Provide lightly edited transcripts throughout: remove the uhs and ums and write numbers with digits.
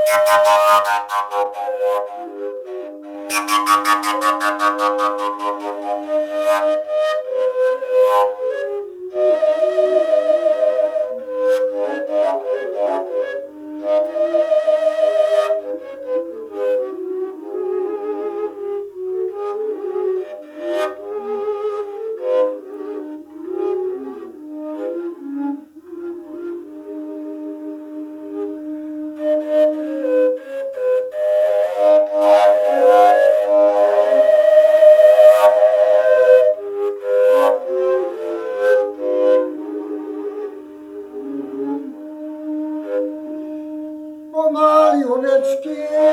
Pomaly ovečky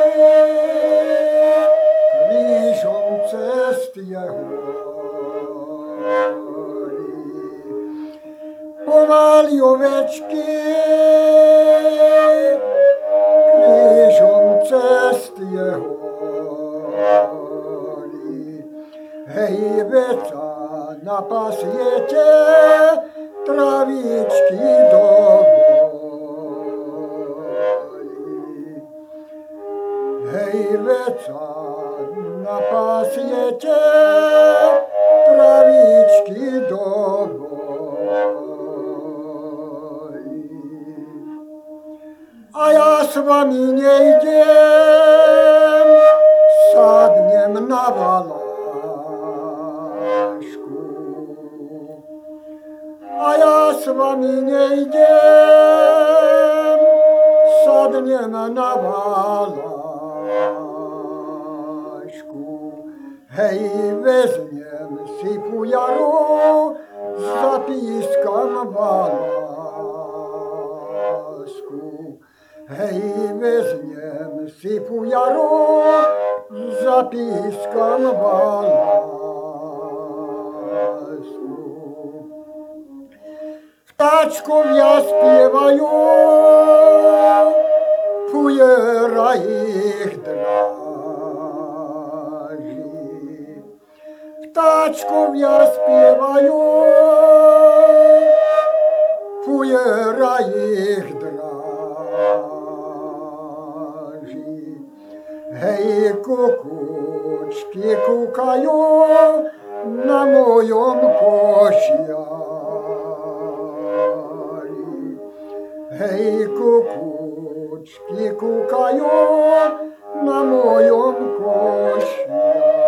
krížom cesty horí. Pomaly ovečky krížom cesty horí. Hej, veca napasiete travičky do hej, veca napasiete travičky do boji. A ja s vami nejdem, sadnem na valašku. A ja s vami nejdem, sadnem na valašku. Hej, vezmem si fujaru, zapískam valasku. Hej, vezmem si fujaru, zapískam valasku. Vtáčkovia spievajú, fujera ich dráži. Vtáčkovia spievajú, fujera ich dráži. Hej, kukučky kúkajú na mojom košiari. Hej, kukučky kúkajú na mojom košiari.